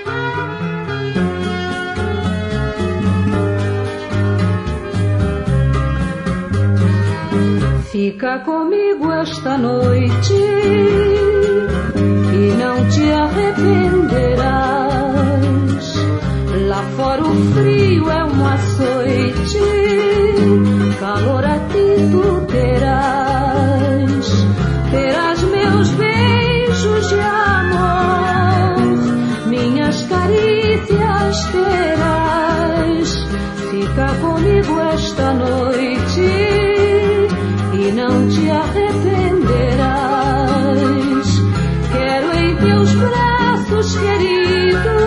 Fica comigo esta noite e não te arrependerás. Lá fora o frio é um açoite, calor a ti tu terás. Terás meus beijos de amor, minhas carícias terás. Fica comigo esta noite e não te arrependerás. Quero em teus braços, querido,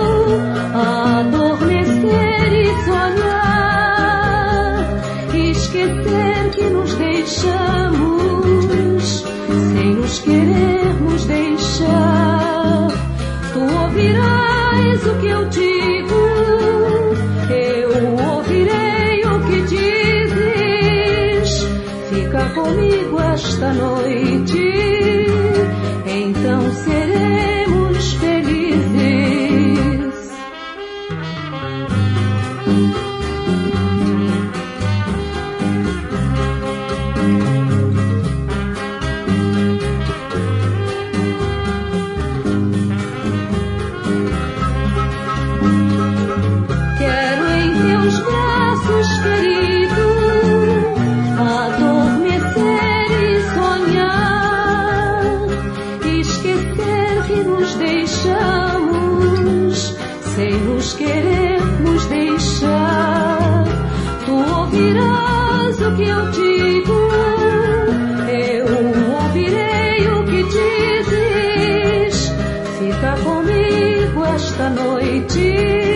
adormecer e sonhar, esquecer que nos deixamos sem nos querermos deixar. Tu ouvirás o que eu digo, eu ouvirei o que dizes. Fica comigo esta noite, então seremos felizes. Quero em teus braços, querido, adormecer e sonhar, esquecer que nos deixamos sem nos querermos deixar. Tu ouvirás o que eu digo, eu ouvirei o que dizes. Fica comigo esta noite